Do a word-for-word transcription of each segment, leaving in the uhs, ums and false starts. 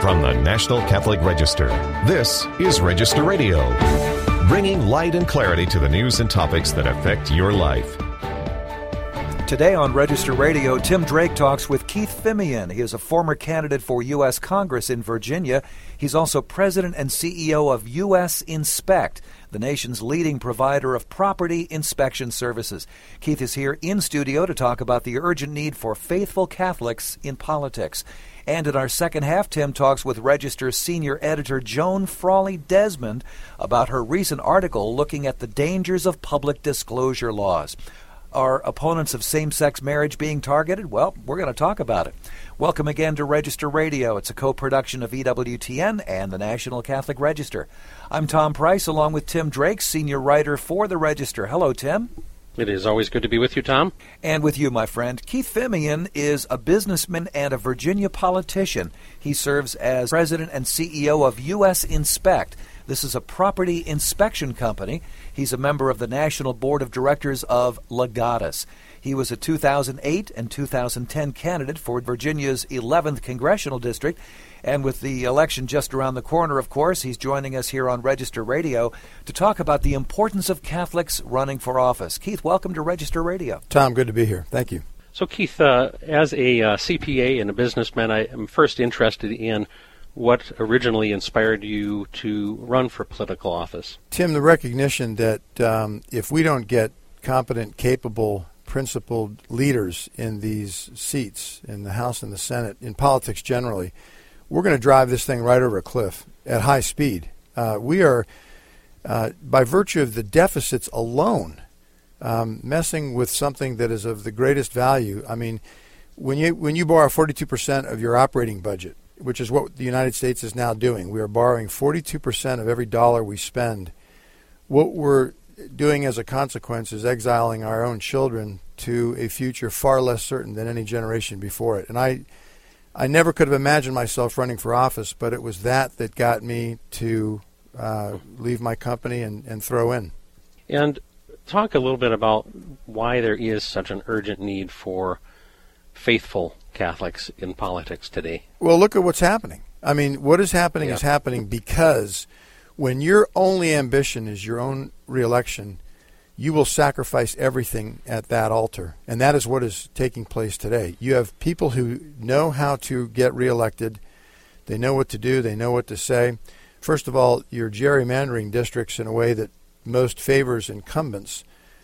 From the National Catholic Register, this is Register Radio, bringing light and clarity to the news and topics that affect your life. Today on Register Radio, Tim Drake talks with Keith Phimian. He is a former candidate for U S Congress in Virginia. He's also president and C E O of U S Inspect, the nation's leading provider of property inspection services. Keith is here in studio to talk about the urgent need for faithful Catholics in politics. And in our second half, Tim talks with Register senior editor Joan Frawley Desmond about her recent article looking at the dangers of public disclosure laws. Are opponents of same-sex marriage being targeted? Well, we're going to talk about it. Welcome again to Register Radio. It's a co-production of E W T N and the National Catholic Register. I'm Tom Price, along with Tim Drake, senior writer for the Register. Hello, Tim. It is always good to be with you, Tom. And with you, my friend. Keith Phimian is a businessman and a Virginia politician. He serves as president and C E O of U S Inspect. This is a property inspection company. He's a member of the National Board of Directors of Legatus. He was a two thousand eight and two thousand ten candidate for Virginia's eleventh Congressional District. And with the election just around the corner, of course, he's joining us here on Register Radio to talk about the importance of Catholics running for office. Keith, welcome to Register Radio. Tom, good to be here. Thank you. So, Keith, uh, as a uh, C P A and a businessman, I am first interested in what originally inspired you to run for political office? Tim, the recognition that um, if we don't get competent, capable, principled leaders in these seats, in the House and the Senate, in politics generally, we're going to drive this thing right over a cliff at high speed. Uh, we are, uh, by virtue of the deficits alone, um, messing with something that is of the greatest value. I mean, when you when you borrow forty-two percent of your operating budget, which is what the United States is now doing. We are borrowing forty-two percent of every dollar we spend. What we're doing as a consequence is exiling our own children to a future far less certain than any generation before it. And I I never could have imagined myself running for office, but it was that that got me to uh, leave my company and, and throw in. And talk a little bit about why there is such an urgent need for faithful Catholics in politics today. Well, look at what's happening. I mean, what is happening yeah. is happening because when your only ambition is your own reelection, you will sacrifice everything at that altar. And that is what is taking place today. You have people who know how to get reelected. They know what to do. They know what to say. First of all, you're gerrymandering districts in a way that most favors incumbents.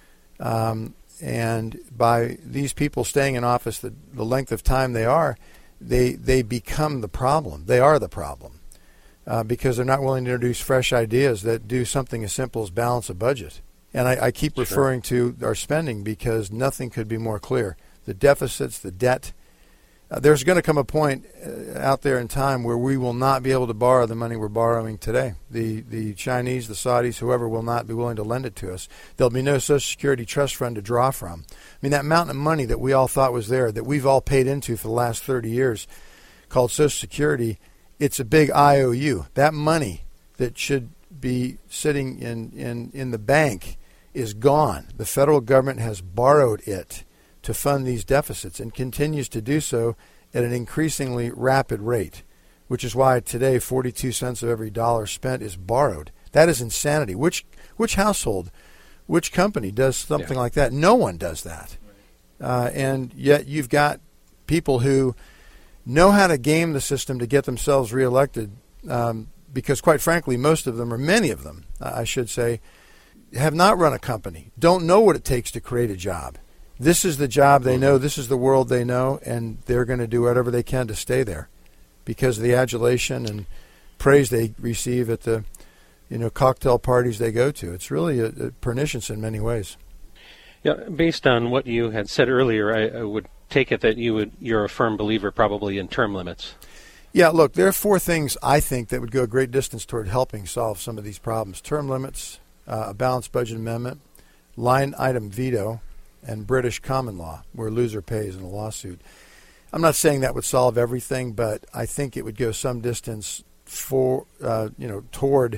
Um, And by these people staying in office the, the length of time they are, they they become the problem. They are the problem uh, because they're not willing to introduce fresh ideas that do something as simple as balance a budget. And I, I keep sure. referring to our spending because nothing could be more clear. The deficits, the debt. Uh, there's going to come a point uh, out there in time where we will not be able to borrow the money we're borrowing today. The the Chinese, the Saudis, whoever will not be willing to lend it to us. There'll be no Social Security trust fund to draw from. I mean, that mountain of money that we all thought was there, that we've all paid into for the last thirty years, called Social Security, it's a big I O U. That money that should be sitting in, in, in the bank is gone. The federal government has borrowed it to fund these deficits and continues to do so at an increasingly rapid rate, which is why today forty-two cents of every dollar spent is borrowed. That is insanity. Which which household, which company does something yeah. like that? No one does that. Uh, and yet you've got people who know how to game the system to get themselves reelected um, because, quite frankly, most of them, or many of them, I should say, have not run a company, don't know what it takes to create a job. This is the job they know, this is the world they know, and they're going to do whatever they can to stay there because of the adulation and praise they receive at the you know, cocktail parties they go to. It's really a, a pernicious in many ways. Yeah, based on what you had said earlier, I, I would take it that you would, you're a firm believer probably in term limits. Yeah, look, there are four things I think that would go a great distance toward helping solve some of these problems. Term limits, uh, a balanced budget amendment, line item veto, and British common law, where loser pays in a lawsuit. I'm not saying that would solve everything, but I think it would go some distance for uh, you know toward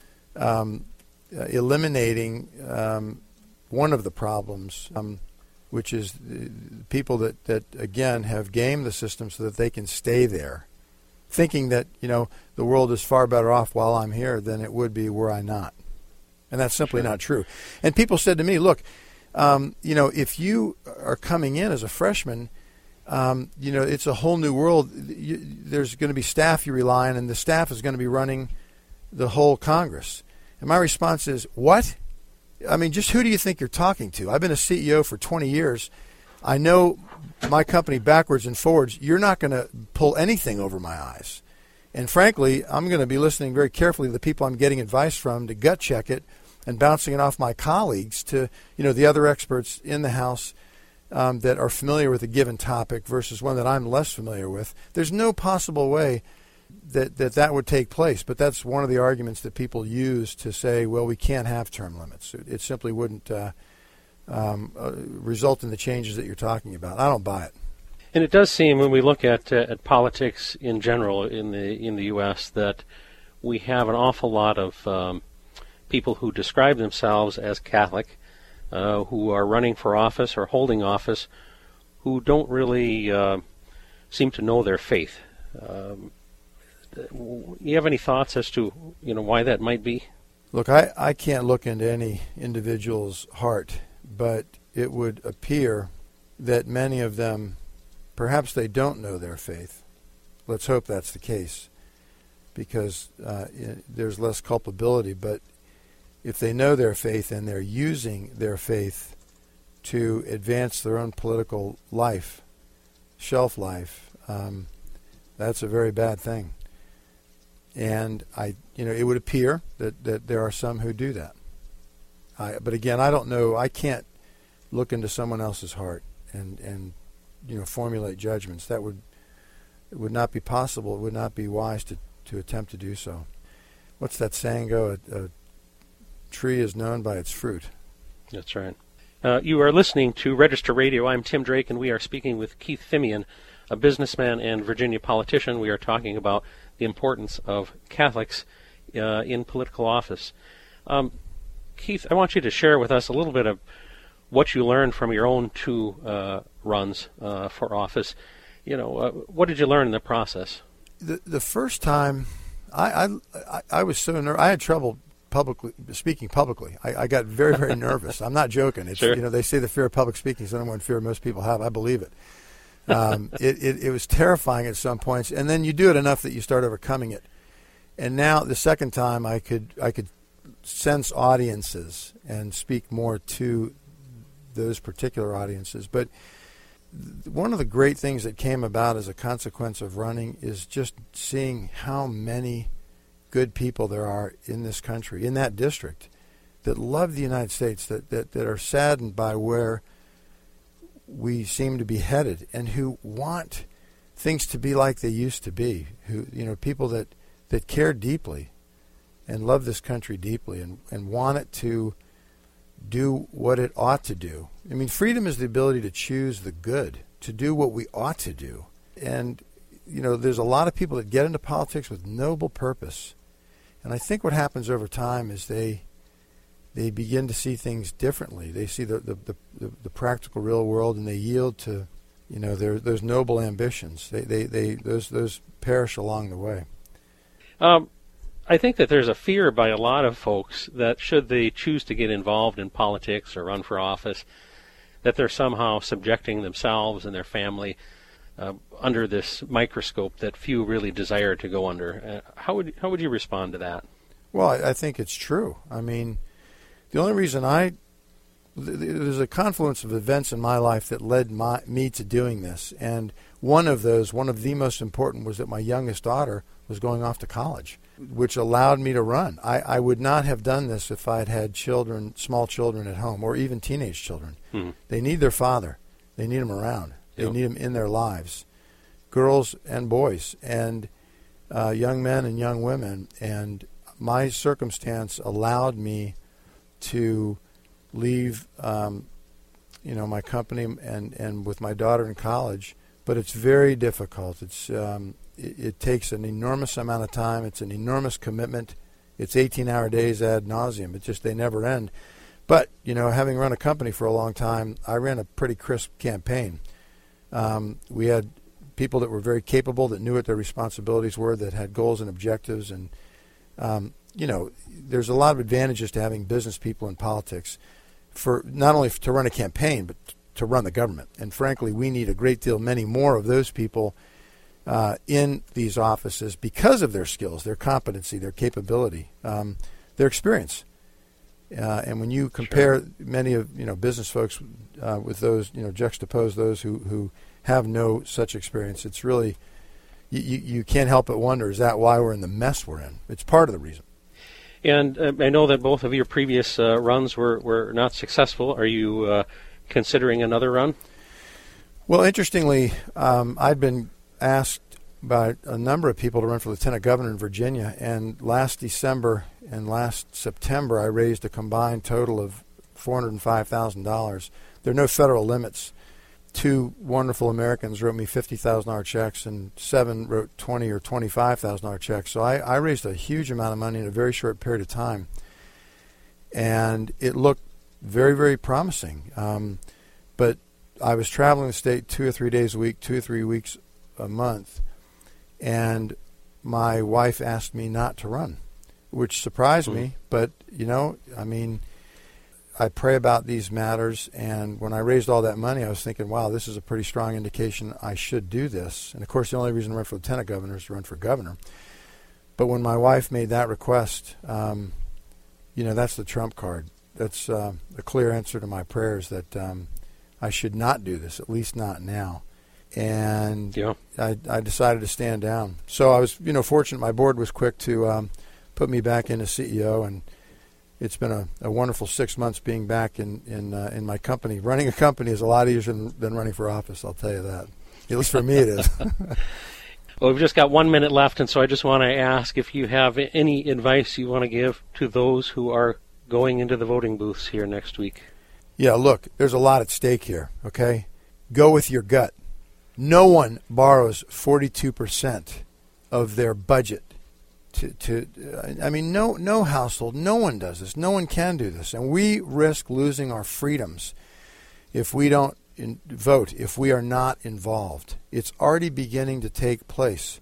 um, uh, eliminating um, one of the problems, um, which is the people that, that, again, have gamed the system so that they can stay there thinking that, you know, the world is far better off while I'm here than it would be were I not. And that's simply Sure. not true. And people said to me, look, um, you know, if you are coming in as a freshman, um, you know, it's a whole new world. You, there's going to be staff you rely on, and the staff is going to be running the whole Congress. And my response is, what? I mean, just who do you think you're talking to? I've been a C E O for twenty years. I know my company backwards and forwards. You're not going to pull anything over my eyes. And frankly, I'm going to be listening very carefully to the people I'm getting advice from to gut check it and bouncing it off my colleagues to, you know, the other experts in the House um, that are familiar with a given topic versus one that I'm less familiar with. There's no possible way that, that that would take place. But that's one of the arguments that people use to say, well, we can't have term limits. It, it simply wouldn't uh, um, uh, result in the changes that you're talking about. I don't buy it. And it does seem, when we look at uh, at politics in general in the in the U S, that we have an awful lot of um, people who describe themselves as Catholic, uh, who are running for office or holding office, who don't really uh, seem to know their faith. Um, you have any thoughts as to, you know, why that might be? Look, I, I can't look into any individual's heart, but it would appear that many of them, perhaps they don't know their faith. Let's hope that's the case, because uh, there's less culpability. But if they know their faith and they're using their faith to advance their own political life, shelf life, um, that's a very bad thing. And I, you know, it would appear that, that there are some who do that. I, but again, I don't know. I can't look into someone else's heart and and. you know, formulate judgments. That would it would not be possible. It would not be wise to, to attempt to do so. What's that saying go? A, a tree is known by its fruit. That's right. Uh, you are listening to Register Radio. I'm Tim Drake, and we are speaking with Keith Phimian, a businessman and Virginia politician. We are talking about the importance of Catholics uh, in political office. Um, Keith, I want you to share with us a little bit of what you learned from your own two uh, runs uh, for office. You know, uh, what did you learn in the process? The the first time, I I, I was so nervous. I had trouble publicly speaking publicly. I, I got very very nervous. I'm not joking. It's Sure. You know, they say the fear of public speaking is the number one fear most people have. I believe it. Um, it, it it was terrifying at some points, and then you do it enough that you start overcoming it. And now the second time, I could I could sense audiences and speak more to those particular audiences. But th- one of the great things that came about as a consequence of running is just seeing how many good people there are in this country, in that district, that love the United States, that, that, that are saddened by where we seem to be headed, and who want things to be like they used to be, who, you know, people that, that care deeply and love this country deeply and, and want it to do what it ought to do. I mean, freedom is the ability to choose the good, to do what we ought to do. And, you know, there's a lot of people that get into politics with noble purpose. And I think what happens over time is they they begin to see things differently. They see the the, the, the, the practical real world, and they yield to, you know, their, those noble ambitions. They, they, they those those perish along the way. Um, I think that there's a fear by a lot of folks that should they choose to get involved in politics or run for office, that they're somehow subjecting themselves and their family uh, under this microscope that few really desire to go under. Uh, how would how would you respond to that? Well, I, I think it's true. I mean, the only reason I th- there's a confluence of events in my life that led my, me to doing this, and one of those, one of the most important, was that my youngest daughter was going off to college, which allowed me to run. I, I would not have done this if I had had children, small children at home, or even teenage children. Mm-hmm. They need their father. They need him around. They yep. need him in their lives, girls and boys, and uh, young men and young women. And my circumstance allowed me to leave, um, you know, my company and, and with my daughter in college. But it's very difficult. It's um, it, it takes an enormous amount of time. It's an enormous commitment. It's eighteen-hour days ad nauseum. It's just they never end. But, you know, having run a company for a long time, I ran a pretty crisp campaign. Um, we had people that were very capable, that knew what their responsibilities were, that had goals and objectives. And, um, you know, there's a lot of advantages to having business people in politics, for not only to run a campaign, but to run the government. And frankly, we need a great deal, many more of those people uh, in these offices because of their skills, their competency, their capability, um, their experience. Uh, and when you compare sure. many of you know business folks uh, with those, you know, juxtapose those who, who have no such experience, it's really, you, you, you can't help but wonder, is that why we're in the mess we're in? It's part of the reason. And uh, I know that both of your previous uh, runs were, were not successful. Are you uh, considering another run? Well, interestingly, um, I'd been asked by a number of people to run for lieutenant governor in Virginia, and last December and last September I raised a combined total of four hundred five thousand dollars. There are no federal limits. Two wonderful Americans wrote me fifty thousand dollars checks, and seven wrote twenty thousand dollars or twenty-five thousand dollars checks. So I, I raised a huge amount of money in a very short period of time, and it looked very, very promising. Um, but I was traveling the state two or three days a week, two or three weeks a month, and my wife asked me not to run, which surprised mm-hmm. me. But, you know, I mean, I pray about these matters, and when I raised all that money, I was thinking, wow, this is a pretty strong indication I should do this. And, of course, the only reason to run for lieutenant governor is to run for governor. But when my wife made that request, um, you know, that's the trump card. That's uh, a clear answer to my prayers that um, I should not do this, at least not now. And yeah. I, I decided to stand down. So I was, you know, fortunate. My board was quick to um, put me back in as C E O, and it's been a, a wonderful six months being back in in, uh, in my company. Running a company is a lot easier than, than running for office, I'll tell you that. At least for me it is. Well, we've just got one minute left, and so I just want to ask if you have any advice you want to give to those who are going into the voting booths here next week. Yeah, look, there's a lot at stake here, okay? Go with your gut. No one borrows forty-two percent of their budget. To, to I mean, no, no household, no one does this. No one can do this. And we risk losing our freedoms if we don't in, vote, if we are not involved. It's already beginning to take place.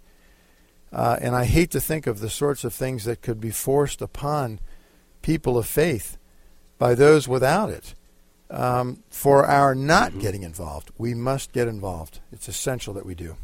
Uh, and I hate to think of the sorts of things that could be forced upon people of faith by those without it. Um, for our not mm-hmm. getting involved, we must get involved. It's essential that we do.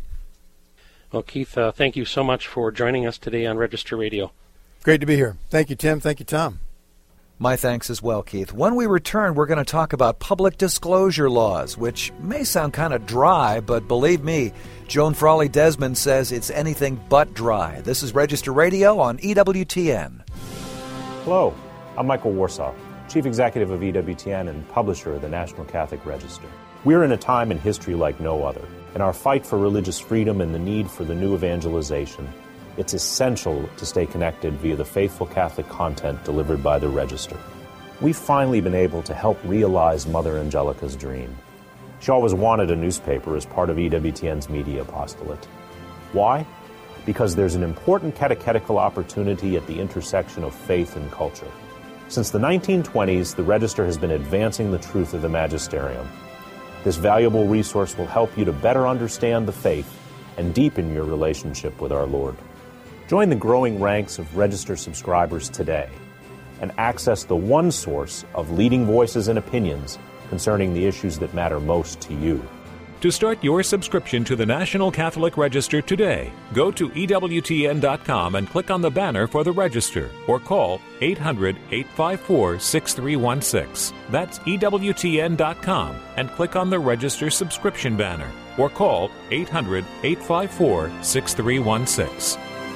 Well, Keith, uh, thank you so much for joining us today on Register Radio. Great to be here. Thank you, Tim. Thank you, Tom. My thanks as well, Keith. When we return, we're going to talk about public disclosure laws, which may sound kind of dry, but believe me, Joan Frawley Desmond says it's anything but dry. This is Register Radio on E W T N. Hello, I'm Michael Warsaw, Chief Executive of E W T N and publisher of the National Catholic Register. We're in a time in history like no other. In our fight for religious freedom and the need for the new evangelization, it's essential to stay connected via the faithful Catholic content delivered by the Register. We've finally been able to help realize Mother Angelica's dream. She always wanted a newspaper as part of E W T N's media apostolate. Why? Because there's an important catechetical opportunity at the intersection of faith and culture. Since the nineteen twenties, the Register has been advancing the truth of the magisterium. This valuable resource will help you to better understand the faith and deepen your relationship with our Lord. Join the growing ranks of Register subscribers today and access the one source of leading voices and opinions concerning the issues that matter most to you. To start your subscription to the National Catholic Register today, go to E W T N dot com and click on the banner for the Register, or call eight hundred, eight five four, six three one six. That's E W T N dot com and click on the Register subscription banner, or call eight hundred, eight five four, six three one six.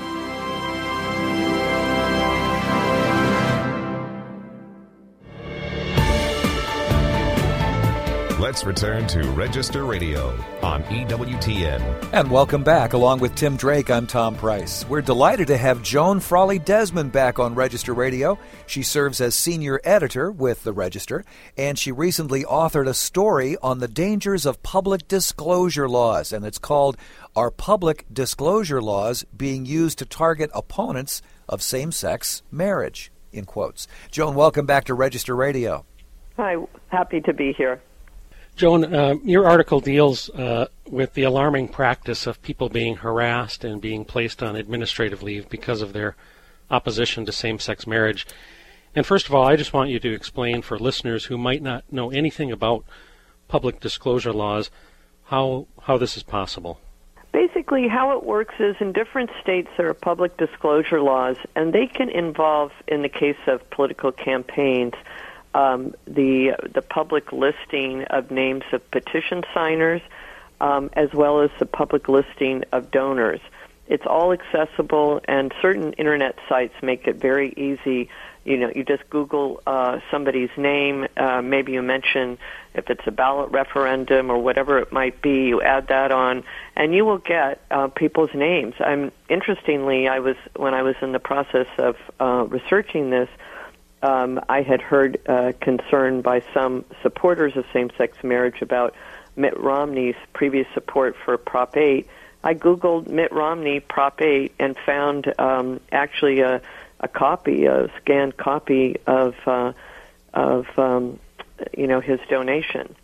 Let's return to Register Radio on E W T N. And welcome back. Along with Tim Drake, I'm Tom Price. We're delighted to have Joan Frawley Desmond back on Register Radio. She serves as senior editor with the Register, and she recently authored a story on the dangers of public disclosure laws, and it's called Are Public Disclosure Laws Being Used to Target Opponents of Same-Sex Marriage? In quotes. Joan, welcome back to Register Radio. Hi, happy to be here. Joan, uh, your article deals uh, with the alarming practice of people being harassed and being placed on administrative leave because of their opposition to same-sex marriage. And first of all, I just want you to explain for listeners who might not know anything about public disclosure laws how how this is possible. Basically, how it works is in different states there are public disclosure laws, and they can involve, in the case of political campaigns, um, the the public listing of names of petition signers, um, as well as the public listing of donors. It's all accessible, and certain internet sites make it very easy. You know, you just Google uh, somebody's name, uh, maybe you mention if it's a ballot referendum or whatever it might be, you add that on, and you will get uh, people's names. I'm interestingly, I was when I was in the process of uh, researching this, um, I had heard uh, concern by some supporters of same-sex marriage about Mitt Romney's previous support for Prop eight. I Googled Mitt Romney Prop eight and found um, actually a a copy, a scanned copy of uh, of um, you know his donation.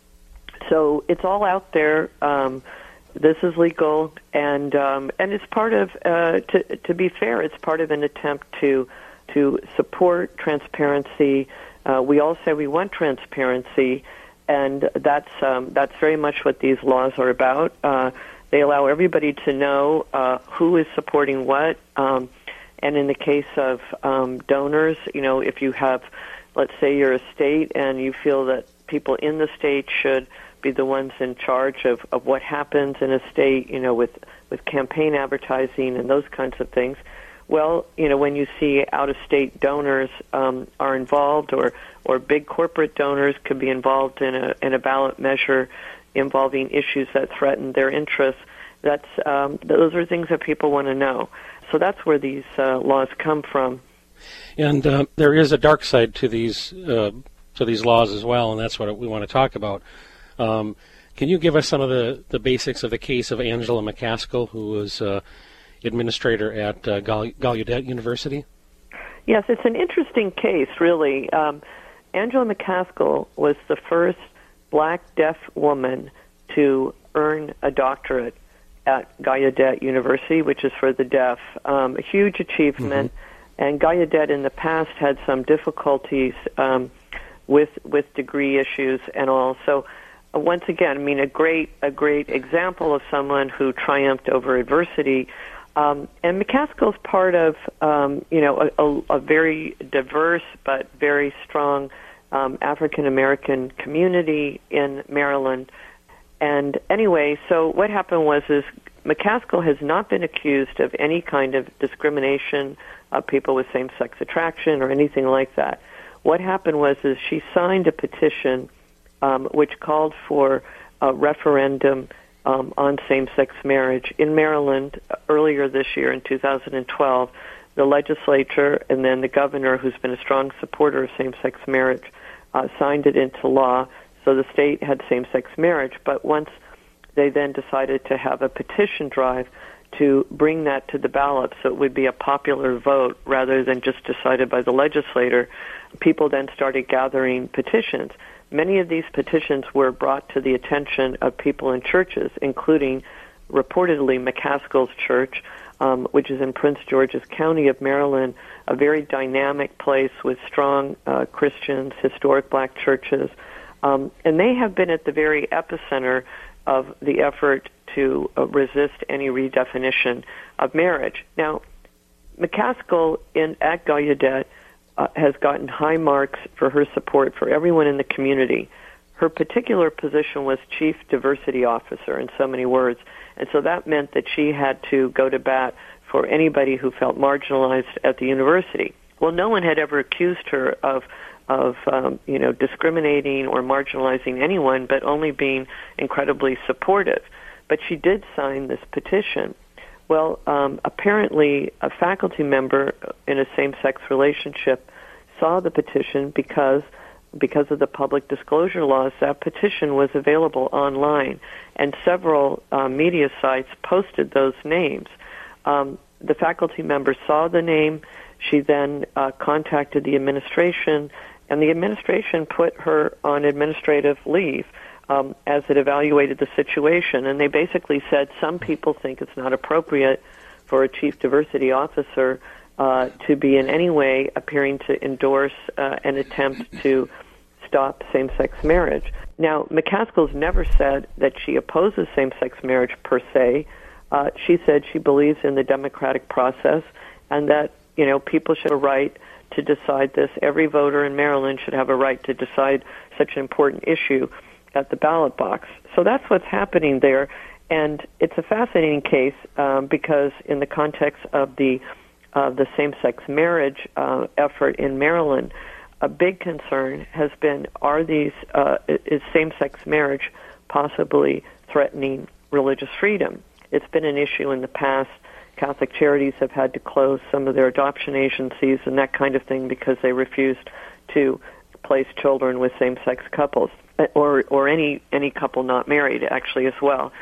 So it's all out there. Um, this is legal, and um, and it's part of uh, to to be fair, it's part of an attempt to to support transparency. Uh, we all say we want transparency, and that's um, that's very much what these laws are about. Uh, they allow everybody to know uh, who is supporting what. Um, And in the case of um, donors, you know, if you have, let's say you're a state and you feel that people in the state should be the ones in charge of, of what happens in a state, you know, with, with campaign advertising and those kinds of things, well, you know, when you see out-of-state donors um, are involved or, or big corporate donors could be involved in a, in a ballot measure involving issues that threaten their interests, that's um, those are things that people want to know. So that's where these uh, laws come from. And uh, there is a dark side to these uh, to these laws as well, and that's what we want to talk about. Um, can you give us some of the, the basics of the case of Angela McCaskill, who was uh, administrator at uh, Gall- Gallaudet University? Yes, it's an interesting case, really. Um, Angela McCaskill was the first black deaf woman to earn a doctorate at Gallaudet University, which is for the deaf. Um, a huge achievement. Mm-hmm. And Gallaudet in the past had some difficulties um, with with degree issues and all. So uh, once again, I mean, a great a great example of someone who triumphed over adversity. Um, and McCaskill's part of um, you know a, a, a very diverse but very strong um, African American community in Maryland. And anyway, so what happened was is McCaskill has not been accused of any kind of discrimination of people with same-sex attraction or anything like that. What happened was is she signed a petition um, which called for a referendum um, on same-sex marriage in Maryland earlier this year in two thousand twelve. The legislature and then the governor, who's been a strong supporter of same-sex marriage, uh, signed it into law. So the state had same-sex marriage, but once they then decided to have a petition drive to bring that to the ballot so it would be a popular vote rather than just decided by the legislator, people then started gathering petitions. Many of these petitions were brought to the attention of people in churches, including reportedly McCaskill's church, um, which is in Prince George's County of Maryland, a very dynamic place with strong uh, Christians, historic black churches. Um, and they have been at the very epicenter of the effort to uh, resist any redefinition of marriage. Now, McCaskill in, at Gallaudet uh, has gotten high marks for her support for everyone in the community. Her particular position was Chief Diversity Officer, in so many words, and so that meant that she had to go to bat for anybody who felt marginalized at the university. Well, no one had ever accused her of of, um, you know, discriminating or marginalizing anyone, but only being incredibly supportive. But she did sign this petition. Well, um, apparently a faculty member in a same-sex relationship saw the petition because because of the public disclosure laws. That petition was available online, and several uh, media sites posted those names. Um, the faculty member saw the name. She then uh, contacted the administration, and the administration put her on administrative leave um, as it evaluated the situation. And they basically said some people think it's not appropriate for a chief diversity officer uh, to be in any way appearing to endorse uh, an attempt to stop same-sex marriage. Now, McCaskill's never said that she opposes same-sex marriage per se. Uh, she said she believes in the democratic process and that, you know, people should have a right to decide this. Every voter in Maryland should have a right to decide such an important issue at the ballot box. So that's what's happening there. And it's a fascinating case um, because in the context of the, uh, the same-sex marriage uh, effort in Maryland, a big concern has been, are these, uh, is same-sex marriage possibly threatening religious freedom? It's been an issue in the past. Catholic Charities have had to close some of their adoption agencies and that kind of thing because they refused to place children with same-sex couples, or, or any, any couple not married, actually, as well.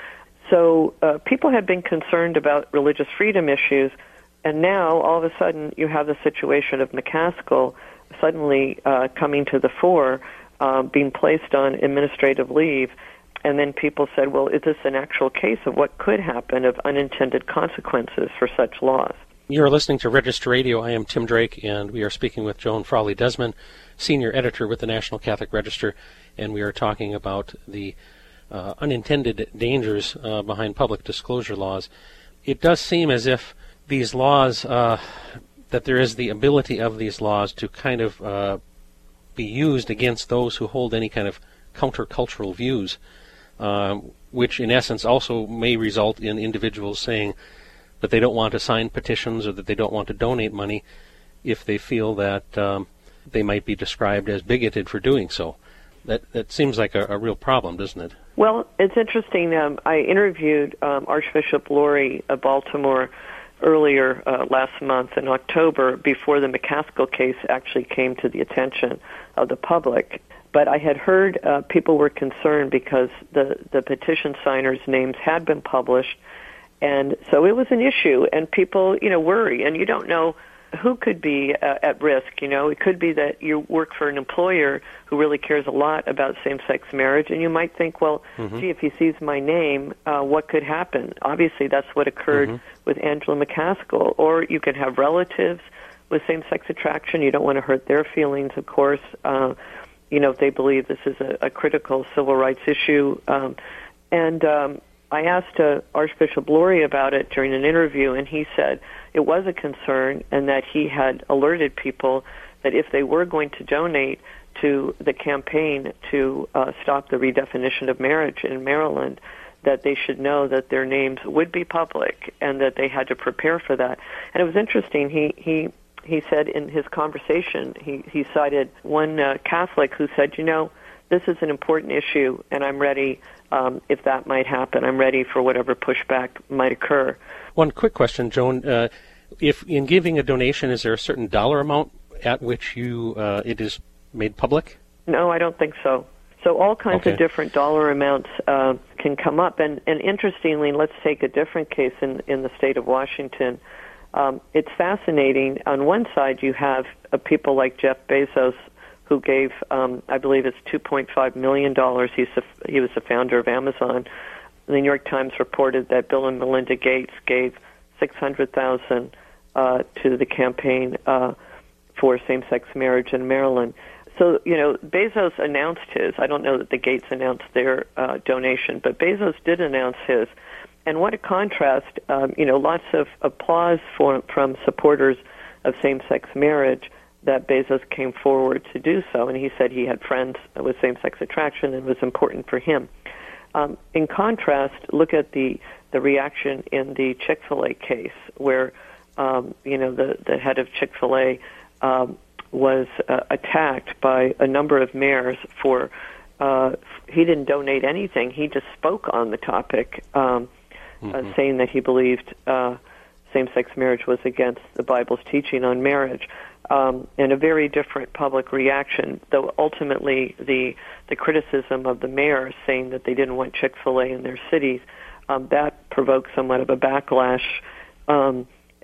So uh, people have been concerned about religious freedom issues, and now, all of a sudden, you have the situation of McCaskill suddenly uh, coming to the fore, uh, being placed on administrative leave, and then people said, well, is this an actual case of what could happen of unintended consequences for such laws? You're listening to Register Radio. I am Tim Drake, and we are speaking with Joan Frawley Desmond, senior editor with the National Catholic Register, and we are talking about the uh, unintended dangers uh, behind public disclosure laws. It does seem as if these laws, uh, that there is the ability of these laws to kind of uh, be used against those who hold any kind of countercultural views, uh, which in essence also may result in individuals saying that they don't want to sign petitions or that they don't want to donate money if they feel that um, they might be described as bigoted for doing so. That that seems like a, a real problem, doesn't it? Well, it's interesting. Um, I interviewed um, Archbishop Lurie of Baltimore earlier uh, last month in October, before the McCaskill case actually came to the attention of the public. But I had heard uh, people were concerned because the, the petition signers' names had been published, and so it was an issue, and people, you know, worry, and you don't know who could be uh, at risk. You know, it could be that you work for an employer who really cares a lot about same-sex marriage, and you might think, well, mm-hmm. gee, if he sees my name, uh, what could happen? Obviously, that's what occurred mm-hmm. with Angela McCaskill. Or you could have relatives with same-sex attraction. You don't want to hurt their feelings, of course. Uh, you know, if they believe this is a, a critical civil rights issue. Um, and um, I asked uh, Archbishop Lurie about it during an interview, and he said it was a concern and that he had alerted people that if they were going to donate to the campaign to uh, stop the redefinition of marriage in Maryland, that they should know that their names would be public and that they had to prepare for that. And it was interesting. He he he said in his conversation, he, he cited one uh, Catholic who said, you know, this is an important issue, and I'm ready um, if that might happen. I'm ready for whatever pushback might occur. One quick question, Joan. Uh, if in giving a donation, is there a certain dollar amount at which you uh, it is made public? No, I don't think so. So all kinds okay. of different dollar amounts uh, can come up. And, and interestingly, let's take a different case in, in the state of Washington. Um, it's fascinating. On one side, you have uh, people like Jeff Bezos, who gave, um, I believe it's two point five million dollars. He's a, he was the founder of Amazon. The New York Times reported that Bill and Melinda Gates gave six hundred thousand dollars uh, to the campaign uh, for same-sex marriage in Maryland. So, you know, Bezos announced his. I don't know that the Gates announced their uh, donation, but Bezos did announce his. And what a contrast, um, you know, lots of applause for, from supporters of same-sex marriage that Bezos came forward to do so. And he said he had friends with same-sex attraction and it was important for him. Um, in contrast, look at the, the reaction in the Chick-fil-A case where, um, you know, the, the head of Chick-fil-A um, was uh, attacked by a number of mayors for, uh, he didn't donate anything. He just spoke on the topic, um, mm-hmm. uh, saying that he believed uh, same-sex marriage was against the Bible's teaching on marriage. Um, and a very different public reaction, though ultimately the the criticism of the mayor saying that they didn't want Chick-fil-A in their cities, um, that provoked somewhat of a backlash. Um,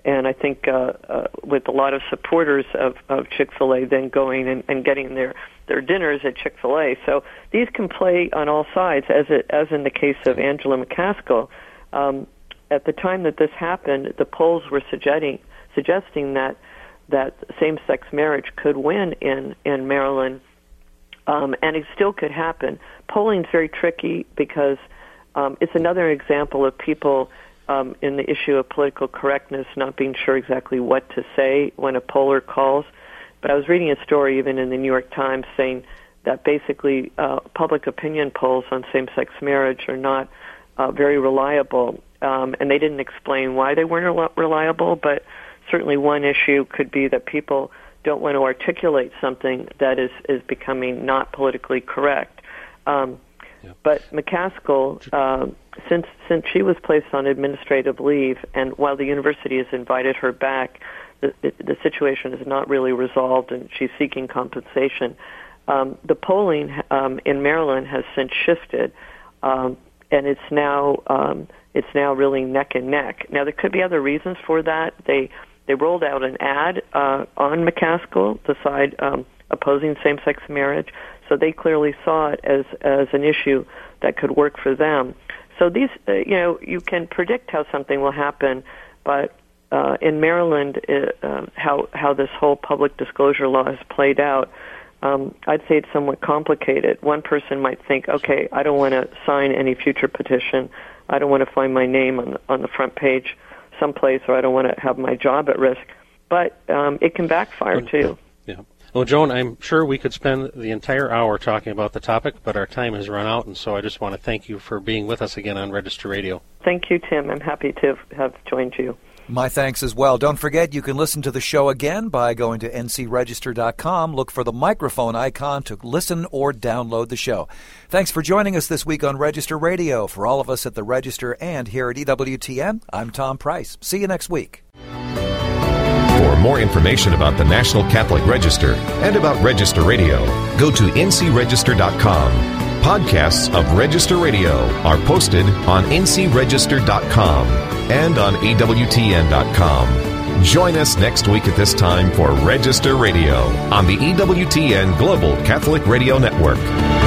and I think uh, uh, with a lot of supporters of, of Chick-fil-A then going and, and getting their, their dinners at Chick-fil-A. So these can play on all sides, as it, as in the case of Angela McCaskill. Um, at the time that this happened, the polls were suggesting suggesting that that same-sex marriage could win in in Maryland, um, and it still could happen. Polling's very tricky because um, it's another example of people um, in the issue of political correctness not being sure exactly what to say when a poller calls. But I was reading a story even in the New York Times saying that basically uh, public opinion polls on same-sex marriage are not uh, very reliable, um, and they didn't explain why they weren't reliable, but certainly one issue could be that people don't want to articulate something that is, is becoming not politically correct. Um, yeah. But McCaskill, uh, since since she was placed on administrative leave, and while the university has invited her back, the, the situation is not really resolved, and she's seeking compensation. Um, the polling um, in Maryland has since shifted, um, and it's now um, it's now really neck and neck. Now there could be other reasons for that. They They rolled out an ad uh, on McCaskill, the side um, opposing same-sex marriage, so they clearly saw it as as an issue that could work for them. So these, uh, you know, you can predict how something will happen, but uh, in Maryland, uh, uh, how how this whole public disclosure law has played out, um, I'd say it's somewhat complicated. One person might think, okay, I don't want to sign any future petition. I don't want to find my name on the, on the front page someplace, or I don't want to have my job at risk. But um, it can backfire, too. Yeah. Well, Joan, I'm sure we could spend the entire hour talking about the topic, but our time has run out, and so I just want to thank you for being with us again on Register Radio. Thank you, Tim. I'm happy to have joined you. My thanks as well. Don't forget, you can listen to the show again by going to N C register dot com. Look for the microphone icon to listen or download the show. Thanks for joining us this week on Register Radio. For all of us at the Register and here at E W T N, I'm Tom Price. See you next week. For more information about the National Catholic Register and about Register Radio, go to N C register dot com. Podcasts of Register Radio are posted on N C register dot com and on E W T N dot com. Join us next week at this time for Register Radio on the E W T N Global Catholic Radio Network.